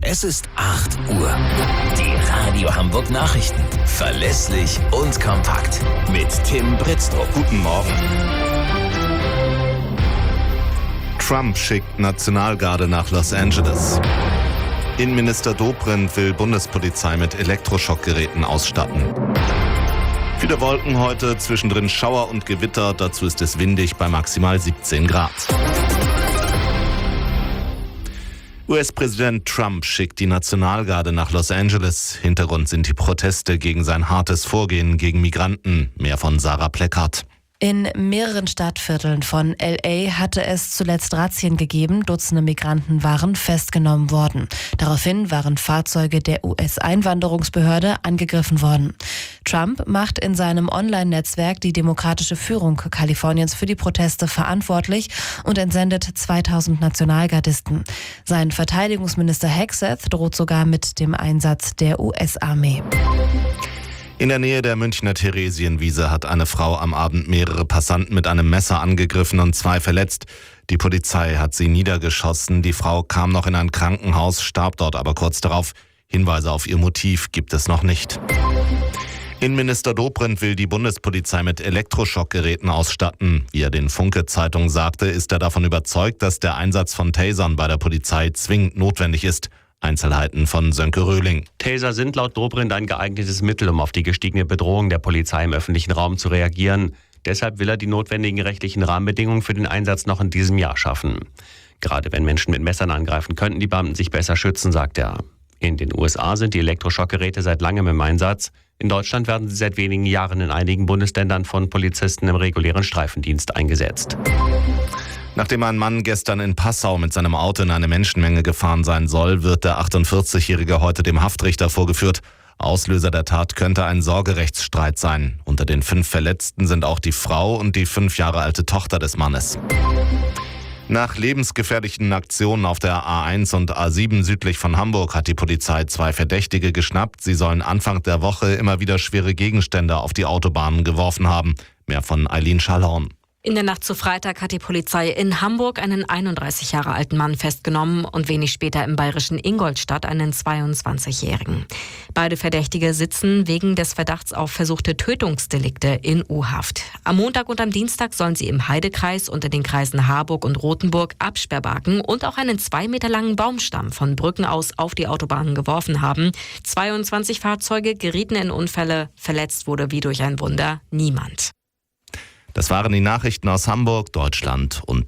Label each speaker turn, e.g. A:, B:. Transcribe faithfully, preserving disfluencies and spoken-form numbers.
A: Es ist acht Uhr. Die Radio Hamburg Nachrichten. Verlässlich und kompakt. Mit Tim Britztrup.
B: Guten Morgen. Trump schickt Nationalgarde nach Los Angeles. Innenminister Dobrindt will Bundespolizei mit Elektroschockgeräten ausstatten. Viele Wolken heute, zwischendrin Schauer und Gewitter. Dazu ist es windig bei maximal siebzehn Grad. U S-Präsident Trump schickt die Nationalgarde nach Los Angeles. Hintergrund sind die Proteste gegen sein hartes Vorgehen gegen Migranten. Mehr von Sarah Pleckert.
C: In mehreren Stadtvierteln von L A hatte es zuletzt Razzien gegeben. Dutzende Migranten waren festgenommen worden. Daraufhin waren Fahrzeuge der U S-Einwanderungsbehörde angegriffen worden. Trump macht in seinem Online-Netzwerk die demokratische Führung Kaliforniens für die Proteste verantwortlich und entsendet zweitausend Nationalgardisten. Sein Verteidigungsminister Hegseth droht sogar mit dem Einsatz der U S-Armee.
B: In der Nähe der Münchner Theresienwiese hat eine Frau am Abend mehrere Passanten mit einem Messer angegriffen und zwei verletzt. Die Polizei hat sie niedergeschossen. Die Frau kam noch in ein Krankenhaus, starb dort aber kurz darauf. Hinweise auf ihr Motiv gibt es noch nicht. Innenminister Dobrindt will die Bundespolizei mit Elektroschockgeräten ausstatten. Wie er den Funke-Zeitung sagte, ist er davon überzeugt, dass der Einsatz von Tasern bei der Polizei zwingend notwendig ist. Einzelheiten von Sönke Röhling.
D: Taser sind laut Dobrindt ein geeignetes Mittel, um auf die gestiegene Bedrohung der Polizei im öffentlichen Raum zu reagieren. Deshalb will er die notwendigen rechtlichen Rahmenbedingungen für den Einsatz noch in diesem Jahr schaffen. Gerade wenn Menschen mit Messern angreifen, könnten die Beamten sich besser schützen, sagt er. In den U S A sind die Elektroschockgeräte seit langem im Einsatz. In Deutschland werden sie seit wenigen Jahren in einigen Bundesländern von Polizisten im regulären Streifendienst eingesetzt.
B: Nachdem ein Mann gestern in Passau mit seinem Auto in eine Menschenmenge gefahren sein soll, wird der achtundvierzigjährige heute dem Haftrichter vorgeführt. Auslöser der Tat könnte ein Sorgerechtsstreit sein. Unter den fünf Verletzten sind auch die Frau und die fünf Jahre alte Tochter des Mannes. Nach lebensgefährlichen Aktionen auf der A eins und A sieben südlich von Hamburg hat die Polizei zwei Verdächtige geschnappt. Sie sollen Anfang der Woche immer wieder schwere Gegenstände auf die Autobahnen geworfen haben. Mehr von Eileen Schallhorn.
E: In der Nacht zu Freitag hat die Polizei in Hamburg einen einunddreißig Jahre alten Mann festgenommen und wenig später im bayerischen Ingolstadt einen zweiundzwanzigjährigen. Beide Verdächtige sitzen wegen des Verdachts auf versuchte Tötungsdelikte in U-Haft. Am Montag und am Dienstag sollen sie im Heidekreis unter den Kreisen Harburg und Rothenburg Absperrbarken und auch einen zwei Meter langen Baumstamm von Brücken aus auf die Autobahnen geworfen haben. zweiundzwanzig Fahrzeuge gerieten in Unfälle, verletzt wurde wie durch ein Wunder niemand.
B: Das waren die Nachrichten aus Hamburg, Deutschland und